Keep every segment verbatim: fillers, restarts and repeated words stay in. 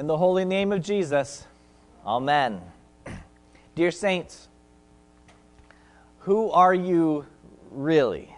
In the holy name of Jesus, amen. Dear saints, who are you really?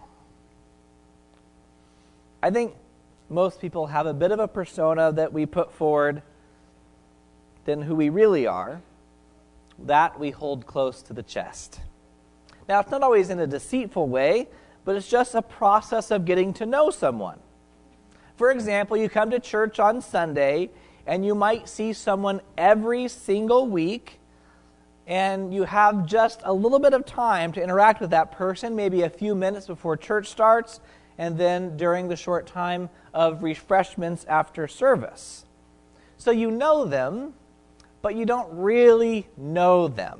I think most people have a bit of a persona that we put forward than who we really are. That we hold close to the chest. Now, it's not always in a deceitful way, but it's just a process of getting to know someone. For example, you come to church on Sunday, and you might see someone every single week, and you have just a little bit of time to interact with that person, maybe a few minutes before church starts, and then during the short time of refreshments after service. So you know them, but you don't really know them.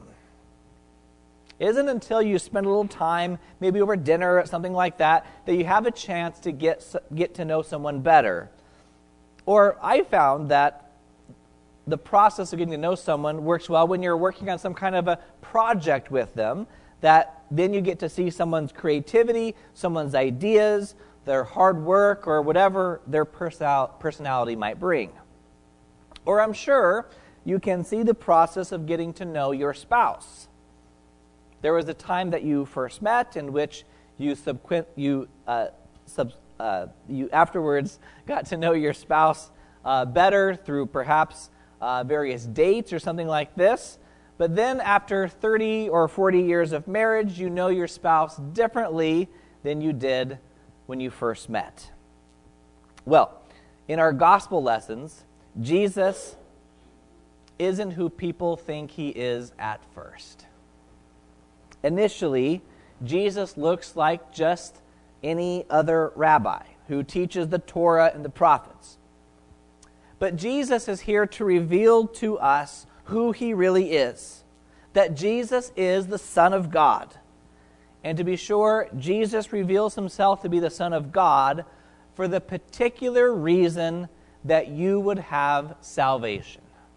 It isn't until you spend a little time, maybe over dinner or something like that, that you have a chance to get get to know someone better. Or I found that the process of getting to know someone works well when you're working on some kind of a project with them, that then you get to see someone's creativity, someone's ideas, their hard work, or whatever their personality might bring. Or I'm sure you can see the process of getting to know your spouse. There was a time that you first met in which you subsequent you uh, sub, uh, you afterwards got to know your spouse uh, better through perhaps uh, various dates or something like this. But then after thirty or forty years of marriage, you know your spouse differently than you did when you first met. Well, in our gospel lessons, Jesus isn't who people think he is at first. Initially, Jesus looks like just any other rabbi who teaches the Torah and the prophets. But Jesus is here to reveal to us who he really is, that Jesus is the Son of God. And to be sure, Jesus reveals himself to be the Son of God for the particular reason that you would have salvation.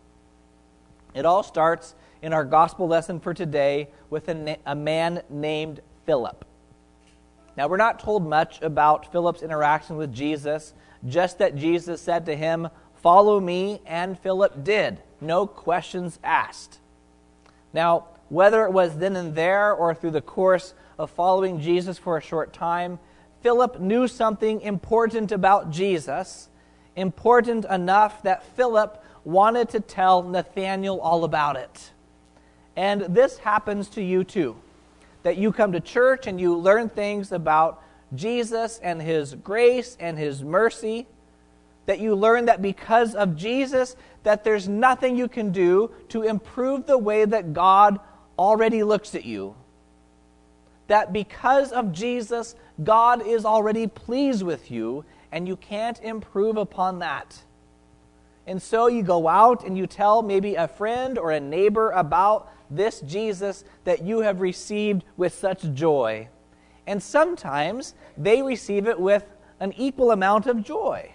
It all starts in our gospel lesson for today with a, na- a man named Philip. Now, we're not told much about Philip's interaction with Jesus, just that Jesus said to him, "Follow me," and Philip did. No questions asked. Now, whether it was then and there or through the course of following Jesus for a short time, Philip knew something important about Jesus, important enough that Philip wanted to tell Nathanael all about it. And this happens to you too, that you come to church and you learn things about Jesus and his grace and his mercy, that you learn that because of Jesus, that there's nothing you can do to improve the way that God already looks at you. That because of Jesus, God is already pleased with you, and you can't improve upon that. And so you go out and you tell maybe a friend or a neighbor about this Jesus that you have received with such joy. And sometimes they receive it with an equal amount of joy.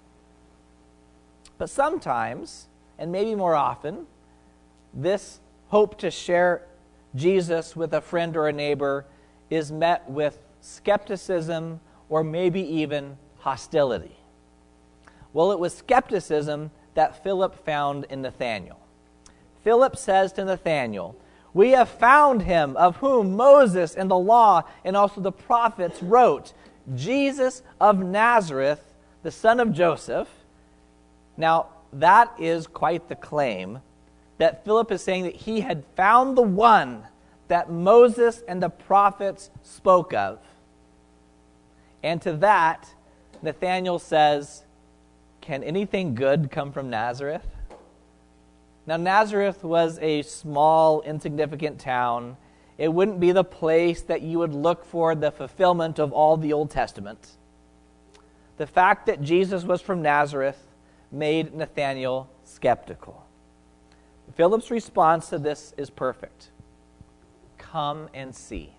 But sometimes, and maybe more often, this hope to share Jesus with a friend or a neighbor is met with skepticism or maybe even hostility. Well, it was skepticism that Philip found in Nathanael. Philip says to Nathanael, "We have found him of whom Moses and the law and also the prophets wrote, Jesus of Nazareth, the son of Joseph." Now, that is quite the claim, that Philip is saying that he had found the one that Moses and the prophets spoke of. And to that, Nathanael says, "Can anything good come from Nazareth?" Now, Nazareth was a small, insignificant town. It wouldn't be the place that you would look for the fulfillment of all the Old Testament. The fact that Jesus was from Nazareth made Nathanael skeptical. Philip's response to this is perfect. Come and see.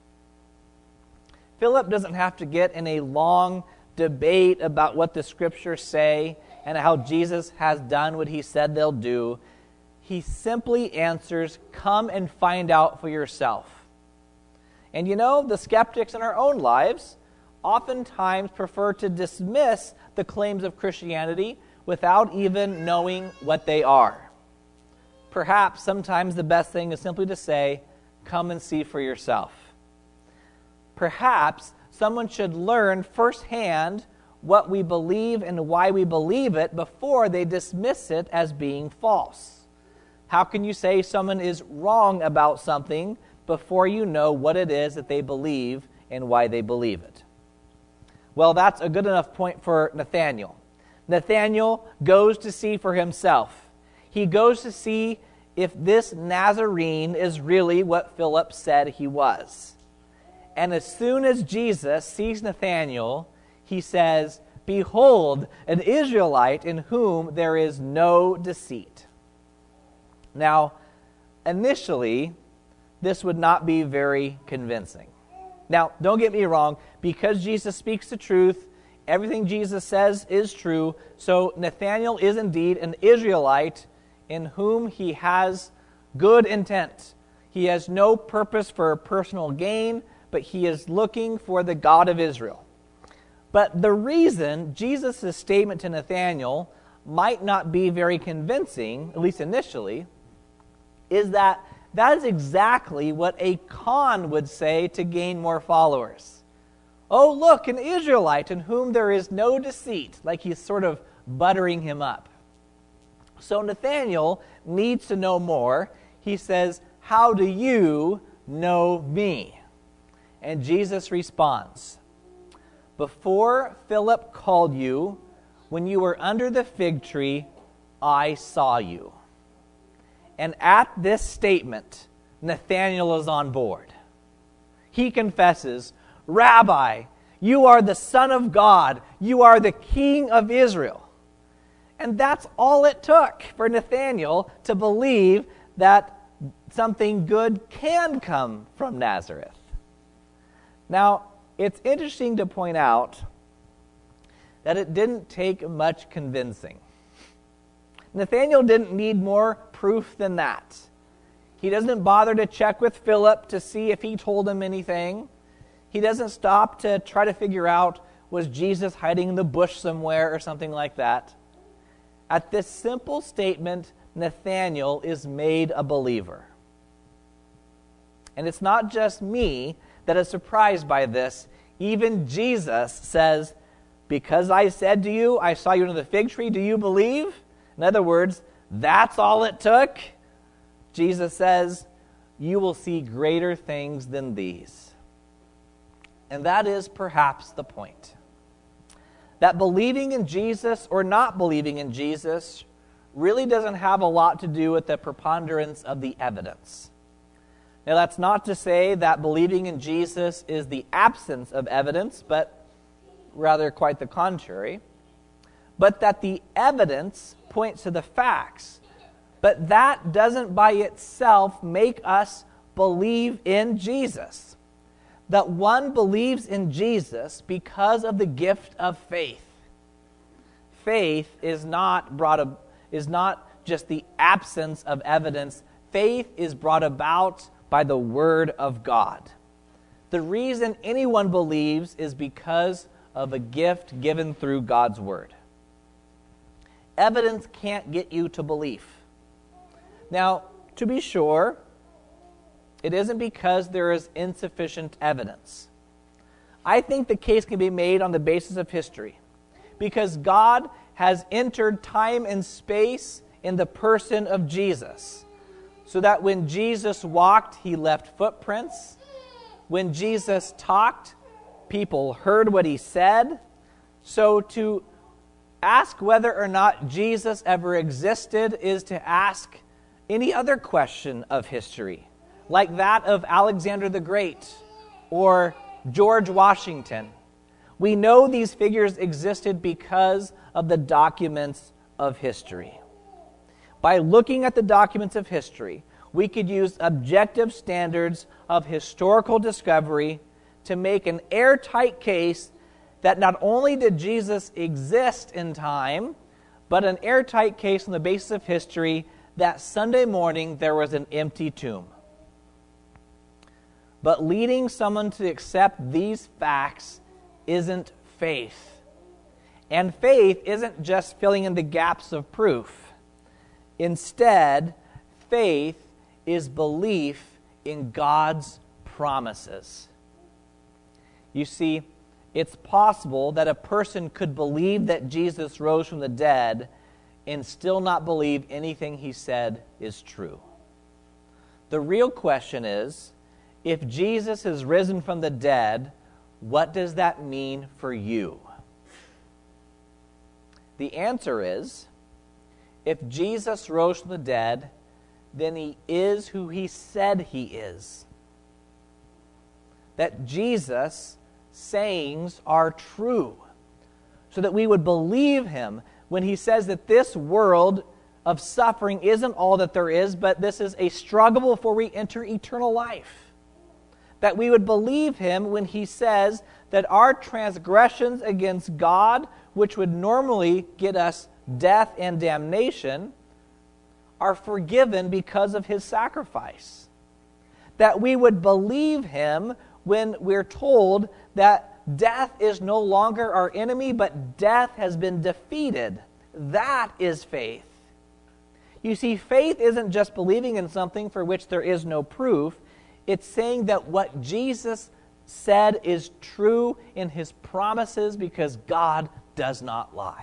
Philip doesn't have to get in a long debate about what the scriptures say and how Jesus has done what he said they'll do. He simply answers, "Come and find out for yourself." And you know, the skeptics in our own lives oftentimes prefer to dismiss the claims of Christianity without even knowing what they are. Perhaps sometimes the best thing is simply to say, come and see for yourself. Perhaps someone should learn firsthand what we believe and why we believe it before they dismiss it as being false. How can you say someone is wrong about something before you know what it is that they believe and why they believe it? Well, that's a good enough point for Nathanael. Nathanael goes to see for himself. He goes to see if this Nazarene is really what Philip said he was. And as soon as Jesus sees Nathanael, he says, "Behold, an Israelite in whom there is no deceit." Now, initially, this would not be very convincing. Now, don't get me wrong, because Jesus speaks the truth, everything Jesus says is true, so Nathanael is indeed an Israelite in whom he has good intent. He has no purpose for personal gain, but he is looking for the God of Israel. But the reason Jesus' statement to Nathanael might not be very convincing, at least initially, is that that is exactly what a con would say to gain more followers. Oh, look, an Israelite in whom there is no deceit, like he's sort of buttering him up. So Nathanael needs to know more. He says, "How do you know me?" And Jesus responds, "Before Philip called you, when you were under the fig tree, I saw you." And at this statement, Nathanael is on board. He confesses, "Rabbi, you are the Son of God. You are the King of Israel." And that's all it took for Nathanael to believe that something good can come from Nazareth. Now, it's interesting to point out that it didn't take much convincing. Nathanael didn't need more proof than that. He doesn't bother to check with Philip to see if he told him anything. He doesn't stop to try to figure out, was Jesus hiding in the bush somewhere or something like that. At this simple statement, Nathanael is made a believer. And it's not just me that is surprised by this. Even Jesus says, "Because I said to you, I saw you under the fig tree, do you believe?" In other words, that's all it took. Jesus says, "You will see greater things than these." And that is perhaps the point. That believing in Jesus or not believing in Jesus really doesn't have a lot to do with the preponderance of the evidence. Now, that's not to say that believing in Jesus is the absence of evidence, but rather quite the contrary. But that the evidence points to the facts. But that doesn't by itself make us believe in Jesus. That one believes in Jesus because of the gift of faith. Faith is not brought ab- is not just the absence of evidence. Faith is brought about by the Word of God. The reason anyone believes is because of a gift given through God's Word. Evidence can't get you to belief. Now, to be sure, it isn't because there is insufficient evidence. I think the case can be made on the basis of history, because God has entered time and space in the person of Jesus, so that when Jesus walked, he left footprints. When Jesus talked, people heard what he said. So to ask whether or not Jesus ever existed is to ask any other question of history, like that of Alexander the Great or George Washington. We know these figures existed because of the documents of history. By looking at the documents of history, we could use objective standards of historical discovery to make an airtight case that not only did Jesus exist in time, but an airtight case on the basis of history that Sunday morning there was an empty tomb. But leading someone to accept these facts isn't faith. And faith isn't just filling in the gaps of proof. Instead, faith is belief in God's promises. You see, it's possible that a person could believe that Jesus rose from the dead and still not believe anything he said is true. The real question is, if Jesus has risen from the dead, what does that mean for you? The answer is, if Jesus rose from the dead, then he is who he said he is. That Jesus' sayings are true, so that we would believe him when he says that this world of suffering isn't all that there is, but this is a struggle before we enter eternal life. That we would believe him when he says that our transgressions against God, which would normally get us death and damnation, are forgiven because of his sacrifice. That we would believe him when we're told that death is no longer our enemy, but death has been defeated. That is faith. You see, faith isn't just believing in something for which there is no proof. It's saying that what Jesus said is true in his promises because God does not lie.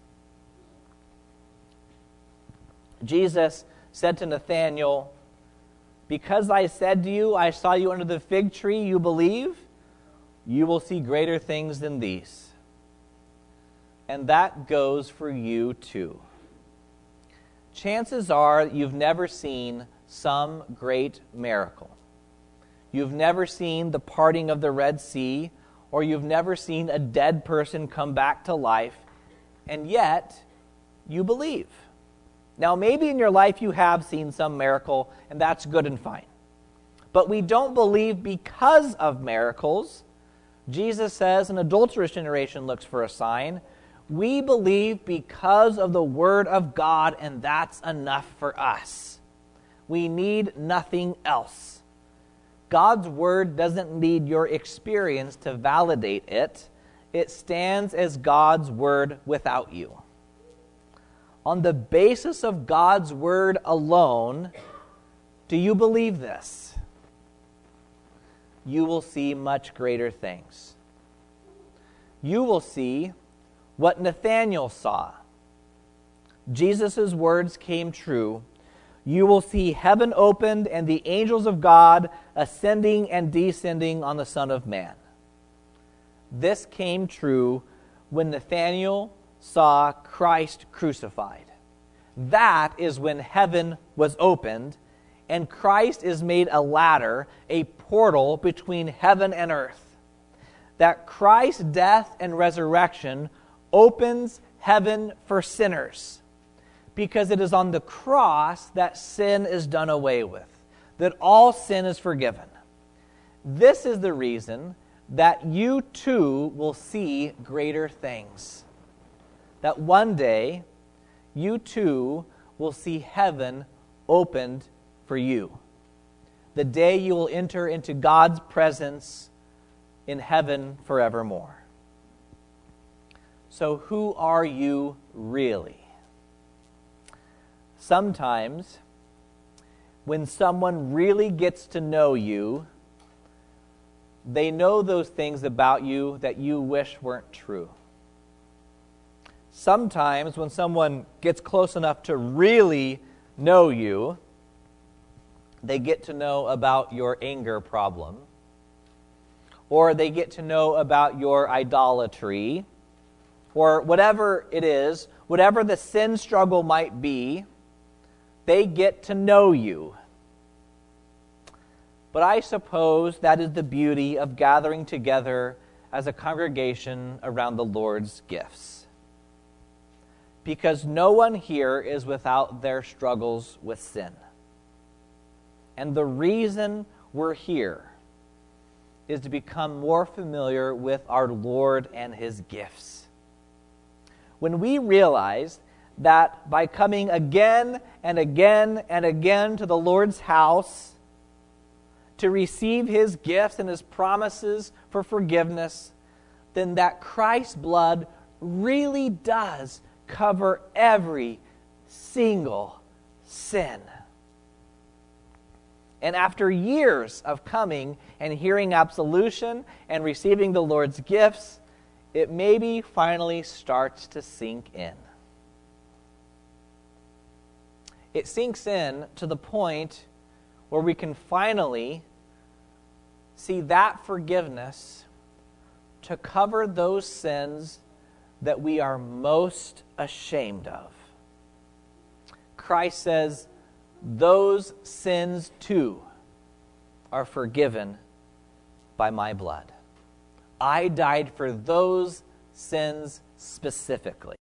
Jesus said to Nathanael, "Because I said to you, I saw you under the fig tree, you believe? You will see greater things than these." And that goes for you too. Chances are you've never seen some great miracle. You've never seen the parting of the Red Sea, or you've never seen a dead person come back to life, and yet you believe. Now, maybe in your life you have seen some miracle, and that's good and fine. But we don't believe because of miracles. Jesus says an adulterous generation looks for a sign. We believe because of the Word of God, and that's enough for us. We need nothing else. God's Word doesn't need your experience to validate it. It stands as God's Word without you. On the basis of God's Word alone, do you believe this? You will see much greater things. You will see what Nathanael saw. Jesus' words came true. You will see heaven opened and the angels of God ascending and descending on the Son of Man. This came true when Nathanael saw Christ crucified. That is when heaven was opened, and Christ is made a ladder, a portal between heaven and earth. That Christ's death and resurrection opens heaven for sinners, because it is on the cross that sin is done away with, that all sin is forgiven. This is the reason that you too will see greater things. That one day, you too will see heaven opened for you. The day you will enter into God's presence in heaven forevermore. So who are you really? Sometimes, when someone really gets to know you, they know those things about you that you wish weren't true. Sometimes, when someone gets close enough to really know you, they get to know about your anger problem, or they get to know about your idolatry, or whatever it is, whatever the sin struggle might be, they get to know you. But I suppose that is the beauty of gathering together as a congregation around the Lord's gifts. Because no one here is without their struggles with sin. And the reason we're here is to become more familiar with our Lord and his gifts. When we realize that by coming again and again and again to the Lord's house to receive his gifts and his promises for forgiveness, then that Christ's blood really does cover every single sin. And after years of coming and hearing absolution and receiving the Lord's gifts, it maybe finally starts to sink in. It sinks in to the point where we can finally see that forgiveness to cover those sins that we are most ashamed of. Christ says, those sins too are forgiven by my blood. I died for those sins specifically.